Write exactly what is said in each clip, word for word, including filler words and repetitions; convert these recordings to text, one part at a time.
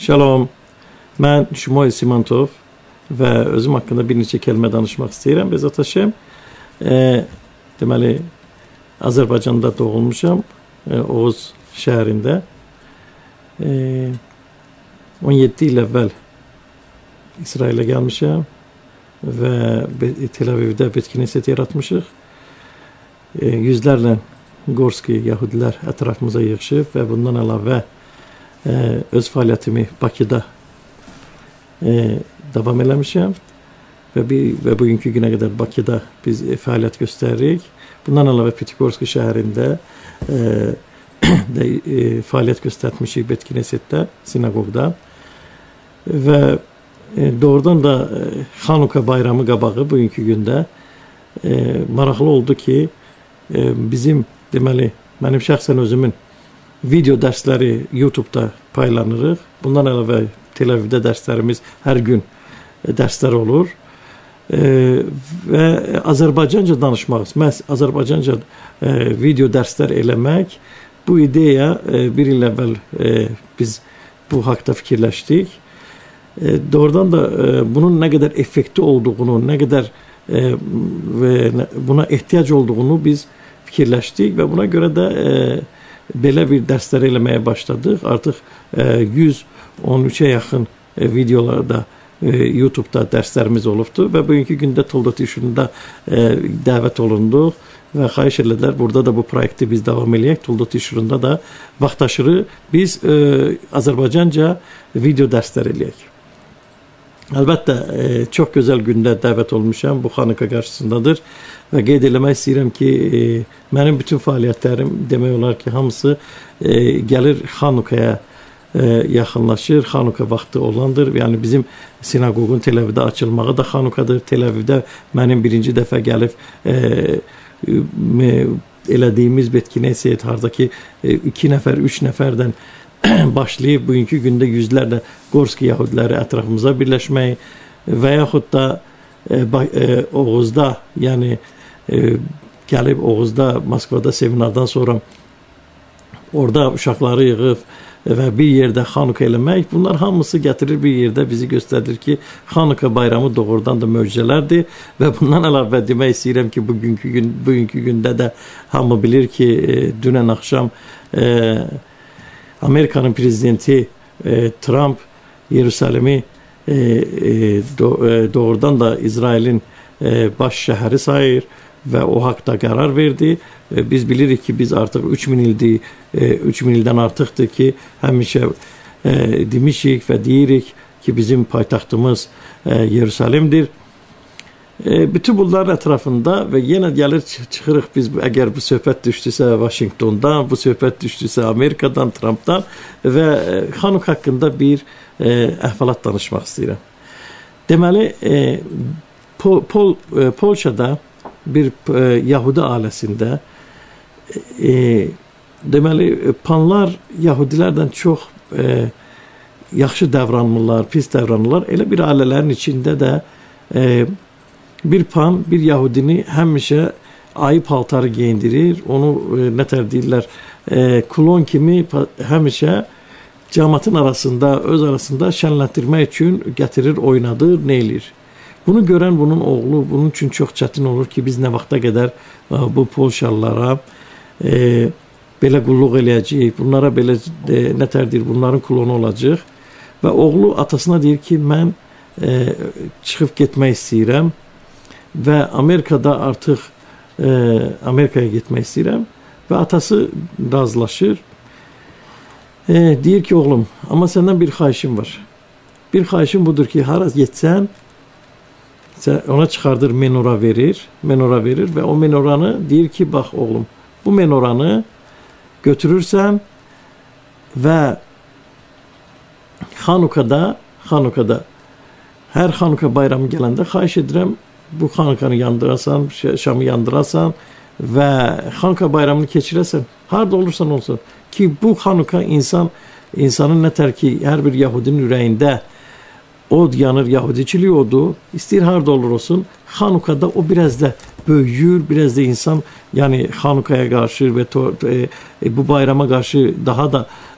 Şalom, mən Şumoy Simantov və özüm haqqında bir neçə kəlmə danışmaq istəyirəm. Bezat Haşem, e, deməli, Azərbaycanda doğulmuşam, e, Oğuz şəhərində. E, on yeddi il əvvəl İsrailə gəlmişəm və Tel Avivdə Betkineset yaratmışıq. E, yüzlərlə Gorski Yahudilər ətrafımıza yığışıb və bundan əlavə Ee, öz fəaliyyətimi Bakıda e, davam eləmişəm və, bir, və bugünkü günə qədər Bakıda biz e, fəaliyyət göstəririk. Bundan əlavə Pitikorski şəhərində e, də, e, fəaliyyət göstərmişik Betkinesetdə, sinagogda və e, doğrudan da e, Xanuka bayramı qabağı bugünkü gündə e, maraqlı oldu ki e, bizim deməli, mənim şəxsən özümün video dərsləri YouTube'da paylanırıq. Bundan əlavə Tel Avivdə dərslərimiz hər gün dərslər olur. E, və Azərbaycanca danışmaq, məhz Azərbaycanca e, video dərslər eləmək, bu ideya e, bir il əvvəl e, biz bu haqda fikirləşdik. E, doğrudan da e, bunun nə qədər effekti olduğunu, nə qədər e, və buna ehtiyac olduğunu biz fikirləşdik və buna görə də e, belə bir dərslər eləməyə başladıq. Artıq e, yüz on üçə yaxın e, videolarda e, YouTube'da dərslərimiz olubdur və bugünkü gündə Toldot işində e, dəvət olunduq və xahiş edilər burada da bu proyekti biz davam eləyək. Toldot işində da vaxtaşırı biz e, Azərbaycanca video dərslər eləyək. Əlbəttə, e, çox gözəl gündə dəvət olmuşam, bu Xanuka qarşısındadır və qeyd eləmək istəyirəm ki, e, mənim bütün fəaliyyətlərim demək olar ki, hamısı e, gəlir Xanukaya e, yaxınlaşır, Xanuka vaxtı olandır. Yəni bizim sinagogun Tel Avivdə açılmağı da Xanukadır. Tel Avivdə mənim birinci dəfə gəlib e, e, elədiyimiz Betkineset, haradakı e, iki nəfər, üç nəfərdən başlayıb bugünkü gündə yüzlərlə Gorski Yahudiləri ətrafımıza birləşmək və yaxud da e, e, Oğuzda, yəni e, gəlib Oğuzda, Moskvada seminardan sonra orada uşaqları yığıb və bir yerdə Xanuka eləmək, bunlar hamısı gətirir bir yerdə bizi göstərir ki, Xanuka bayramı doğrudan da möcüzələrdir və bundan əlavə demək istəyirəm ki, bugünkü, gün, bugünkü gündə də hamı bilir ki, e, dünən axşam e, Amerika'nın prezidenti e, Trump Yerusəlim'i e, e, do, e, doğrudan da İsrail'in e, baş şəhəri sayır və o haqda qərar verdi. E, biz bilirik ki, biz artıq üç min ildir, e, üç min ildən artıqdır ki, həmişə e, demişik və deyirik ki, bizim paytaxtımız e, Yerusəlimdir. E, bütün bunların ətrafında və yenə gəlir çıxırıq biz, əgər bu söhbət düşdüsə Washingtondan, bu söhbət düşdüsə Amerikadan, Trumpdan və e, Xanuka haqqında bir e, əhvalat danışmaq istəyirəm. Deməli, e, Pol, Pol, e, Polşada bir e, Yahudi ailəsində e, deməli, panlar Yahudilərdən çox e, yaxşı davranırlar, pis davranırlar. Elə bir ailələrin içində də e, bir pan, bir Yahudini həmişə ayı paltarı geyindirir, onu e, nətər deyirlər, e, klon kimi həmişə cəmaatın arasında, öz arasında şənləndirmək üçün gətirir, oynadır, nə eləyir. Bunu görən bunun oğlu, bunun üçün çox çətin olur ki, biz nə vaxta qədər e, bu Polşalılara e, belə qulluq eləyəcəyik, bunlara belə e, nətər deyir, bunların klonu olacaq və oğlu atasına deyir ki, mən e, çıxıb getmək istəyirəm və Amerikada artıq e, Amerikaya getmək istəyirəm və atası razılaşır. E, deyir ki, oğlum, amma səndən bir xahişim var. Bir xahişim budur ki, hara getsən, ona çıxardır, menora verir, menora verir və o menoranı deyir ki, bax oğlum, bu menoranı götürürsən və Xanukada, Xanukada, hər Xanuka bayramı gələndə xahiş edirəm, bu Xanukanı yandırasan, şamı yandırasan və Xanuka bayramını keçirəsən, harada olursan olsun ki, bu Xanuka insan, insanın nətər ki, hər bir Yahudinin ürəyində od yanır, Yahudiçilik odu, istəyir harada olur olsun, Xanukada o biraz da böyüyür, biraz da insan, yəni Xanukaya qarşı və to, e, bu bayrama qarşı daha da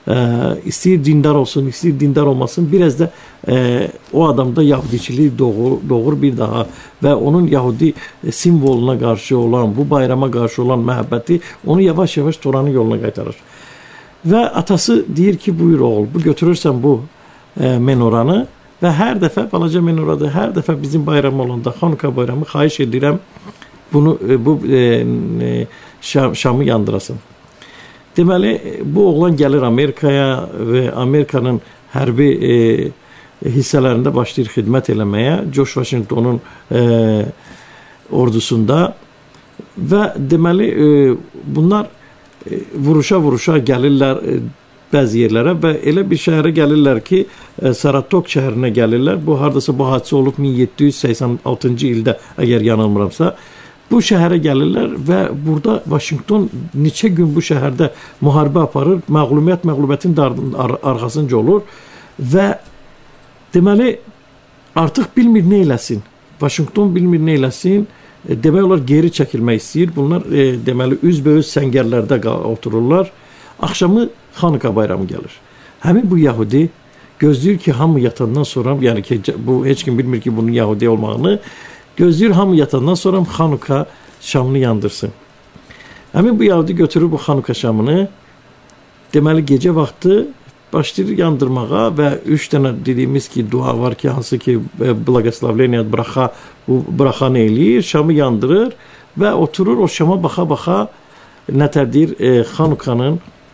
e, istəyir dindar olsun, istəyir dindar olmasın, biraz da e, o adamda Yahudiçiliği doğur, doğur bir daha və onun Yahudi simvoluna qarşı olan, bu bayrama qarşı olan məhəbbəti onu yavaş-yavaş Toranın yoluna qaytarır. Və atası deyir ki, buyur oğul, bu götürürsən bu e, menoranı və hər dəfə, balaca menorada hər dəfə bizim bayram olanda, Xanuka bayramı, xahiş edirəm, bunu, e, bu e, e, şam, Şamı yandırasın. Deməli, bu oğlan gəlir Amerikaya və Amerikanın hərbi e, hissələrində başlayır xidmət eləməyə, George Washington'un e, ordusunda və deməli, e, bunlar vuruşa-vuruşa gəlirlər bəzi yerlərə və elə bir şəhərə gəlirlər ki, Saratok şəhərinə gəlirlər. Bu, haradasa bu hadisə olub min yeddi yüz səksən altıncı ildə, əgər yanılmıramsa. Bu şəhərə gəlirlər və burada Washington neçə gün bu şəhərdə müharibə aparır, məğlubiyyət məğlubiyyətin arxasınca olur və deməli, artıq bilmir nə eləsin. Washington bilmir nə eləsin. Demək olar geri çəkilmək istəyir. Bunlar e, deməli üzbəüz səngərlərdə otururlar. Axşamı Xanuka bayramı gəlir. Həmin bu Yahudi gözləyir ki, hamı yatandan sonra, yəni ki, bu heç kim bilmir ki, bunun Yahudi olmağını, gözləyir hamı yatandan sonra Xanuka şamını yandırsın. Həmin bu Yahudi götürür bu Xanuka şamını, deməli gecə vaxtı başlayır yandırmağa və üç dənə dediyimiz ki, dua var ki, hansı ki, blagoslavleniya, braxa, bu braxanı eləyir, şamı yandırır və oturur, o şama baxa-baxa nətər deyir, e, Xanukanın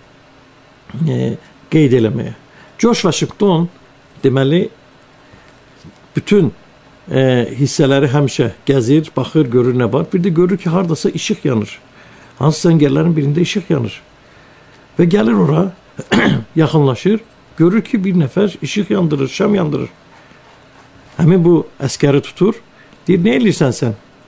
e, qeyd eləməyə. George Washington, deməli, bütün e, hissələri həmişə gəzir, baxır, görür nə var. Bir də görür ki, haradasa işıq yanır. Hansı səngərlərin birində işıq yanır. Və gəlir ora, yaxınlaşır, görür ki, bir nəfər işıq yandırır, şam yandırır. Həmin bu əskəri tutur, deyir, nə eləyirsən sən?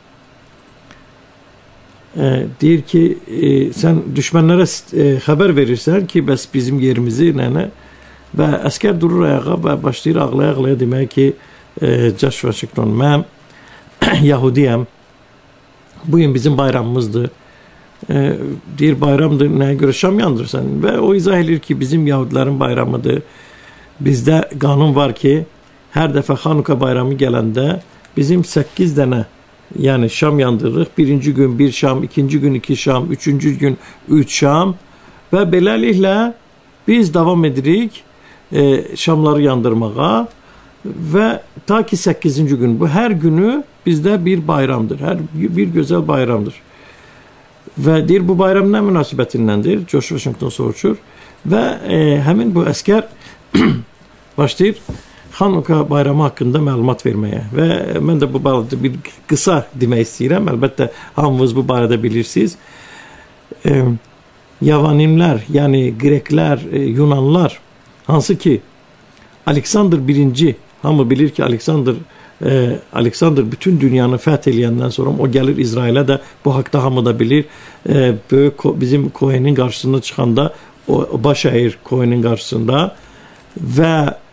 E, deyir ki, e, sən düşmənlərə e, xəbər verirsən ki, bəs bizim yerimizi, nənə, və əskər durur ayağa və başlayır ağlaya-ağlaya demək ki, e, George Washington, mən Yahudiyəm, bu gün bizim bayramımızdır. E, deyir, bayramdır, nəyə görə şam yandırırsan? Və o izah edir ki, bizim Yahudilərin bayramıdır. Bizdə qanun var ki, hər dəfə Xanuka bayramı gələndə bizim səkkiz dənə, yəni şam yandırırıq. Birinci gün bir şam, ikinci gün iki şam, üçüncü gün üç şam və beləliklə biz davam edirik e, şamları yandırmağa və ta ki səkkizinci gün. Bu hər günü bizdə bir bayramdır, hər bir gözəl bayramdır. Və deyir, bu bayram nə münasibətindəndir? George Washington soruşur və e, həmin bu əskər başlayır Xanuka bayramı haqqında məlumat verməyə və mən də bu barədə bir qısa demək istəyirəm. Əlbəttə, hamınız bu barədə bilirsiniz. E, Yavanimlər, yəni Qreklər, e, Yunanlar, hansı ki Aleksandr birinci, hamı bilir ki, Aleksandr Ee, Aleksandr bütün dünyanı fəth eləyəndən sonra o gəlir İsrailə də, bu haqda hamı da bilir. Ee, böyük bizim Kohenin qarşısında çıxanda o, o baş əyir Kohenin qarşısında və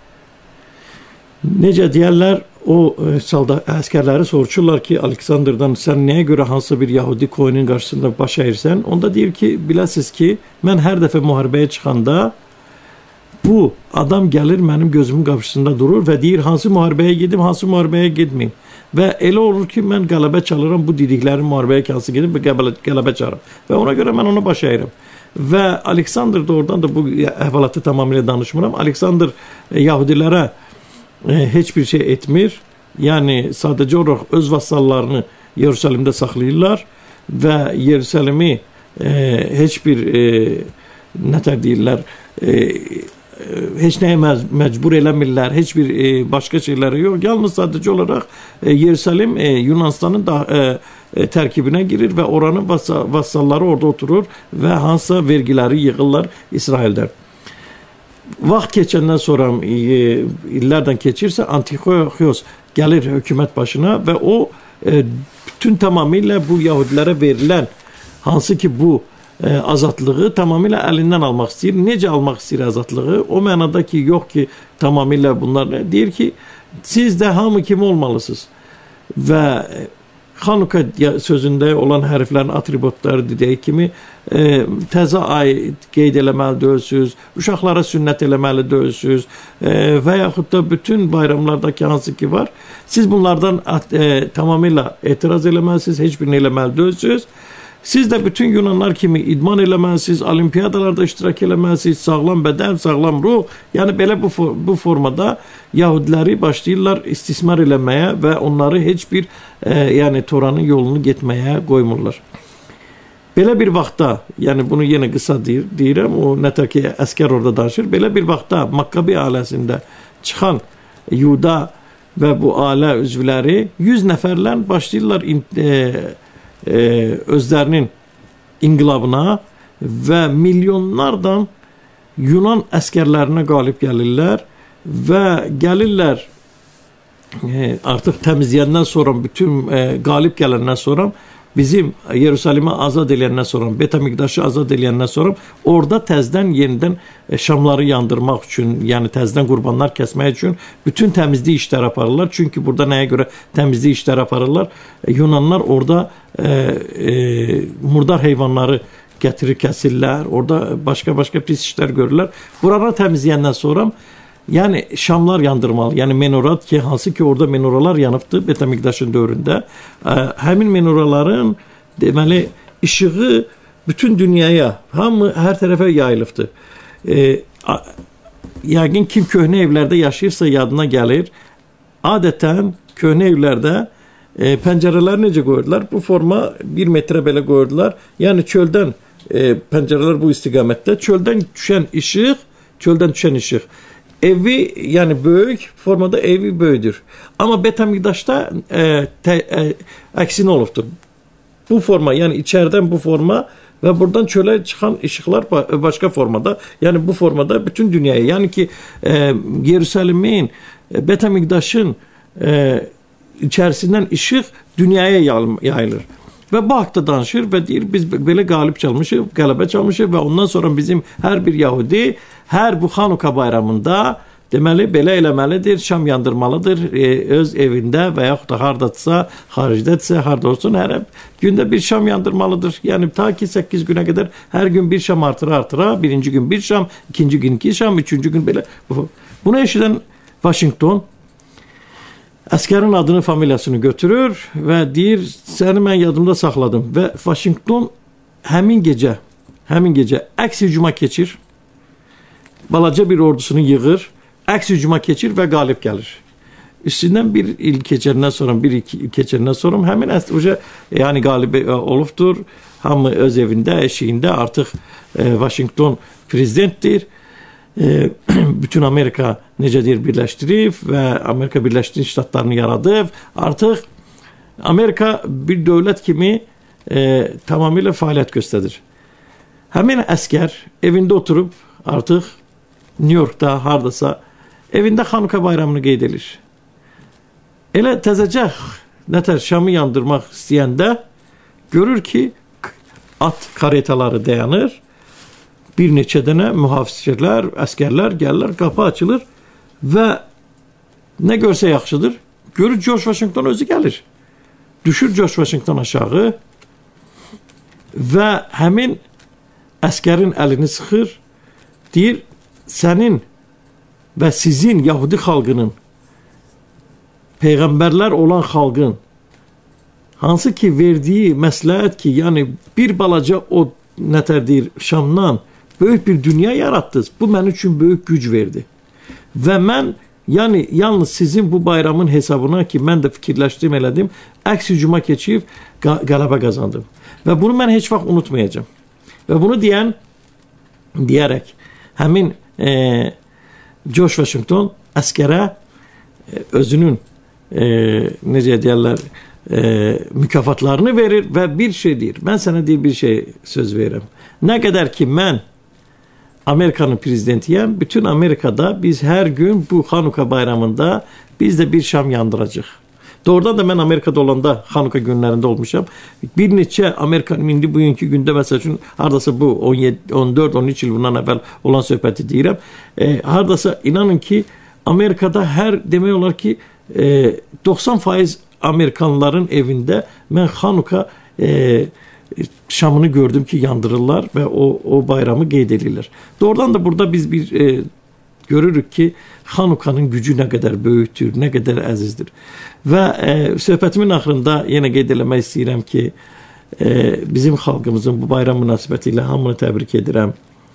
necə deyərlər, o salda əskərləri soruşurlar ki, Aleksandrdan sən nəyə görə hansı bir Yahudi Kohenin qarşısında baş əyirsən? Onda deyir ki, biləsiz ki, mən hər dəfə müharibəyə çıxanda bu adam gəlir mənim gözümün qarşısında durur və deyir, hansı müharibəyə gedim, hansı müharibəyə getməyim. Və elə olur ki, mən qələbə çalıram, bu dediklərin müharibəyə hansı gedim və qələbə çalıram. Və ona görə mən ona baş əyirəm. Və Aleksandr da oradan da bu əhvalatı tamamilə danışmıram. Aleksandr Yahudilərə e, heç bir şey etmir. Yəni, sadəcə olaraq öz vassallarını Yerusəlimdə saxlayırlar və Yerusəlimi e, heç bir e, nətər deyirlər, e, heç nəyə məcbur eləmirlər, heç bir e, başqa şeyləri yox. Yalnız sadəcə olaraq e, Yerusəlim e, Yunanistanın da e, e, tərkibinə girir və oranın vassalları orada oturur və hansısa vergiləri yığırlar İsraildən. Vaxt keçəndən sonra e, illərdən keçirsə Antioxos gəlir hökumət başına və o e, bütün tamamilə bu Yahudilərə verilən hansı ki bu e, azadlığı tamamilə əlindən almaq istəyir. Necə almaq istəyir azadlığı? O mənada ki, yox ki, tamamilə bunlar deyir ki, siz də hamı kimi olmalısınız. Və Xanuka sözündə olan hərflərin atributları deyək kimi e, təzə ay qeyd eləməli deyilsiniz, uşaqlara sünnət eləməli deyilsiniz e, və yaxud da bütün bayramlardakı hansı ki var, siz bunlardan e, tamamilə etiraz eləməlisiniz, heç birini eləməli deyilsiniz. Siz də bütün Yunanlar kimi idman eləməlisiniz, olimpiyadalarda iştirak eləməlisiniz, sağlam bədən, sağlam ruh. Yəni belə bu, bu formada Yahudiləri başlayırlar istismar eləməyə və onları heç bir e, yəni Toranın yolunu getməyə qoymurlar. Belə bir vaxtda, yəni bunu yenə qısa deyir, deyirəm, o nətər ki əskər orada danışır, belə bir vaxtda Makkabi ailəsində çıxan Yuda və bu ailə üzvləri yüz nəfərlə başlayırlar e, Ee, özlərinin inqilabına və milyonlardan Yunan əskərlərinə qalib gəlirlər və gəlirlər e, artıq təmizləyəndən sonra, bütün e, qalib gələndən sonra, bizim Yerusəlimə azad eləyəndən sonra, Betamiqdaşı azad eləyəndən sonra orada təzdən yenidən e, şamları yandırmaq üçün, yəni təzdən qurbanlar kəsmək üçün bütün təmizlik işləri aparırlar. Çünki burada nəyə görə təmizlik işləri aparırlar? E, Yunanlar orada e, e, murdar heyvanları gətirir, kəsirlər. Orada başqa-başqa pis işlər görürlər. Buranı təmizləyəndən sonra yəni şamlar yandırmalı. Yəni menorat ki, hansı ki orada menoralar yanıbdı Betamiqdaşın dövründə. Ə, həmin menoraların deməli işığı bütün dünyaya, hamı hər tərəfə yayılıbdı. E, a, yəqin kim köhnə evlərdə yaşayırsa yadına gəlir. Adətən köhnə evlərdə e, pəncərələri necə qoyurdular? Bu forma bir metrə belə qoyurdular. Yəni çöldən e, pəncərələr bu istiqamətdə. Çöldən düşən işıq, çöldən düşən işıq. Evi, yəni böyük formada evi böyüdür. Amma Betamiqdaşda e, te, e, əksinə olubdur. Bu forma, yəni içərdən bu forma və buradan çölə çıxan işıqlar başqa formada. Yəni bu formada bütün dünyaya, yəni ki e, Yerusəlimin, e, Betamiqdaşın e, içərisindən işıq dünyaya yayılır. Və bu haqda danışır və deyir, biz belə qalib çalmışıq, qələbə çalmışıq və ondan sonra bizim hər bir Yahudi hər bu Xanuka bayramında deməli belə eləməlidir, şam yandırmalıdır e, öz evində və yaxud da hardadsa, xaricdədirsə, harda olsun, hər gündə bir şam yandırmalıdır. Yəni ta ki səkkiz günə qədər hər gün bir şam artıra-artıra, birinci gün bir şam, ikinci gün iki şam, üçüncü gün belə. Bunu eşidən Washington əskərin adını, familiyasını götürür və deyir, səni mən yadımda saxladım. Və Washington həmin gecə, həmin gecə əks hücuma keçir, balaca bir ordusunu yığır, əks hücuma keçir və qalib gəlir. Üstündən bir il keçəndən sonra, bir iki il keçəndən sonra həmin əsləcə yəni qalib olubdur. Hamı öz evində, eşiyində artıq e, Washington prezidentdir. E, bütün Amerika necə deyir birləşdirib və Amerika Birləşmiş Ştatlarını yaradıb. Artıq Amerika bir dövlət kimi e, tamamilə fəaliyyət göstərir. Həmin əskər evində oturub artıq New Yorkda hardasa evində Xanuka bayramını qeyd edir. Elə təzəcə nətər şamı yandırmaq istəyəndə görür ki at karetaları dayanır. Bir neçə dənə mühafizəçilər, əskərlər gəlirlər, qapı açılır və nə görsə yaxşıdır. Görür George Washington özü gəlir. Düşür George Washington aşağı və həmin əskərin əlini sıxır. Deyir, sənin və sizin Yahudi xalqının, peyğəmbərlər olan xalqın hansı ki verdiyi məsləhət ki, yəni bir balaca o nətər deyir, şamdan böyük bir dünya yaratdınız. Bu mənim üçün böyük güc verdi. Və mən, yəni yalnız sizin bu bayramın hesabına ki, mən də fikirləşdim, elədim, əks hücuma keçib qələbə qazandım. Və bunu mən heç vaxt unutmayacağım. Və bunu deyən, deyərək, həmin e, George Washington əskərə e, özünün e, necə deyərlər, e, mükafatlarını verir və bir şey deyir. Mən sənə deyir bir şey söz verirəm. Nə qədər ki mən Amerikanın prezidentiyəm, bütün Amerikada biz hər gün bu Xanuka bayramında biz də bir şam yandıracaq. Doğrudan da mən Amerikada olanda Xanuka günlərində olmuşam. Bir neçə Amerikanın indi bugünkü gündə məsəl üçün hardasa bu on yeddi, on dörd, on üç il bundan əvvəl olan söhbəti deyirəm. E, hardasa inanın ki Amerikada hər demək olar ki e, doxsan faiz Amerikanlıların evində mən Xanuka e, şamını gördüm ki yandırırlar və o, o bayramı qeyd edirlər. Doğrudan da burada biz bir e, görürük ki Xanukanın gücü nə qədər böyükdür, nə qədər əzizdir. Və e, söhbətimin axırında yenə qeyd eləmək istəyirəm ki e, bizim xalqımızın bu bayram münasibəti ilə hamını təbrik edirəm.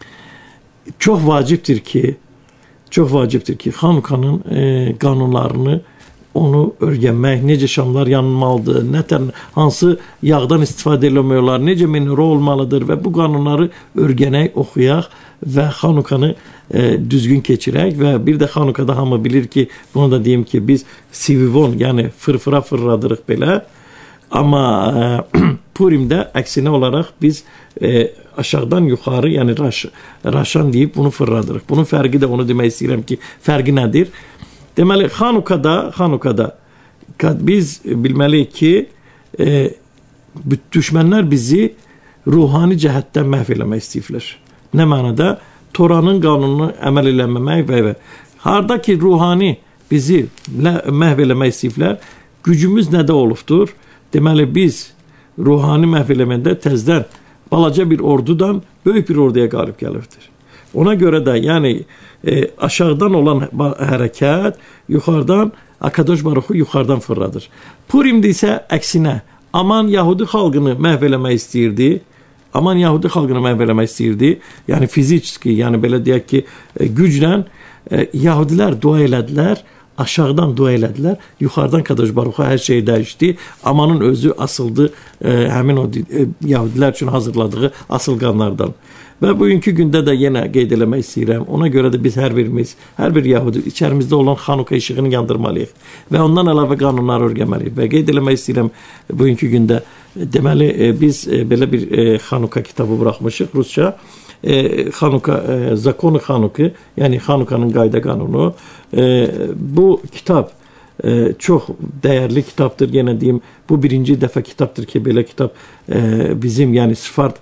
Çox vacibdir ki, çox vacibdir ki Xanukanın e, qanunlarını onu öyrənmək, necə şamlar yanmalıdır, nətər, hansı yağdan istifadə eləmək, necə menüre olmalıdır və bu qanunları öyrənək, oxuyaq və Xanukanı e, düzgün keçirək və bir də Xanukada hamı bilir ki, bunu da deyim ki, biz sivivon, yəni fırfıra fırladırıq belə, amma e, Purimdə əksinə olaraq biz e, aşağıdan yuxarı, yəni raş, raşan deyib bunu fırladırıq. Bunun fərqi də onu demək istəyirəm ki, fərqi nədir? Deməli, Xanukada, Xanukada biz bilməliyik ki, e, düşmənlər bizi ruhani cəhətdən məhv eləmək istəyirlər. Nə mənada? Toranın qanununu əməl eləməmək və və. Harada ki, ruhani bizi məhv eləmək istəyirlər, gücümüz nədə olubdur? Deməli, biz ruhani məhv eləməndə təzdən balaca bir ordudan böyük bir orduya qalib gəlirdir. Ona görə də, yəni, e, aşağıdan olan hərəkət yuxarıdan, Akadosh Baruxu yuxarıdan fırladır. Purimdə isə əksinə, aman Yahudi xalqını məhv eləmək istəyirdi, aman Yahudi xalqını məhv eləmək istəyirdi, yəni fiziki, yəni belə deyək ki, e, güclə e, Yahudilər dua elədilər, aşağıdan dua elədilər, yuxarıdan Kadosh Baruxu hər şey dəyişdi, amanın özü asıldı e, həmin o e, Yahudilər üçün hazırladığı asılqanlardan. Və bugünkü gündə də yenə qeyd eləmək istəyirəm. Ona görə də biz hər birimiz, hər bir Yahudi içərimizdə olan Xanuka işığını yandırmalıyıq və ondan əlavə qanunları öyrənməliyik. Və qeyd eləmək istəyirəm bugünkü gündə, deməli biz belə bir Xanuka kitabı buraxmışıq Rusça. Xanuka, Zakonu Xanuki, yəni Xanukanın qayda qanunu. Bu kitab çox dəyərli kitabdır. Yenə deyim, bu birinci dəfə kitabdır ki, belə kitab bizim, yəni Sfard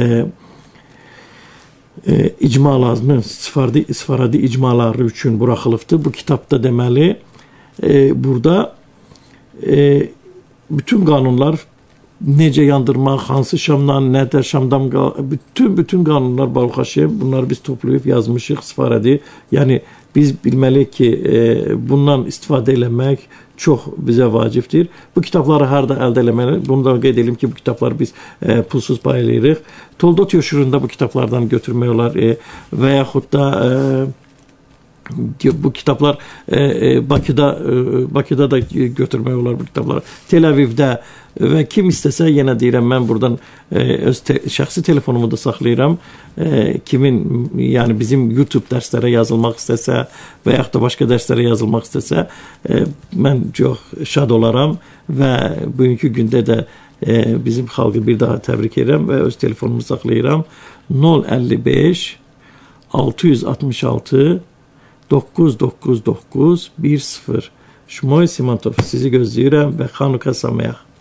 E, icmalarını, Sfaradi, Sfaradi icmaları üçün buraxılıbdır. Bu kitabda deməli e, burada e, bütün qanunlar necə yandırmaq, hansı şamdan, nədir şamdan, bütün bütün qanunlar Baruch Hashem, bunları biz toplayıb yazmışıq Sfaradi. Yəni biz bilməliyik ki, e, bundan istifadə eləmək çox bizə vacibdir. Bu kitabları harada əldə eləməli? Bunu da qeyd edelim ki, bu kitabları biz e, pulsuz paylayırıq. Toldot yoşurunda bu kitablardan götürmək olar e, və yaxud da e, bu kitablar e, e, Bakıda e, Bakıda da götürmək olar bu kitabları. Tel Avivdə və kim istəsə, yenə deyirəm, mən buradan e, öz te, şəxsi telefonumu da saxlayıram. E, kimin, yəni bizim YouTube dərslərə yazılmaq istəsə və yaxud da başqa dərslərə yazılmaq istəsə, e, mən çox şad olaram və bugünkü gündə də e, bizim xalqı bir daha təbrik edirəm və öz telefonumu saxlayıram. nol əlli beş altı yüz altmış altı doqquz doqquz doqquz bir sıfır. Shmoy Simantov, sizi gözləyirəm və Xanuka Sameach.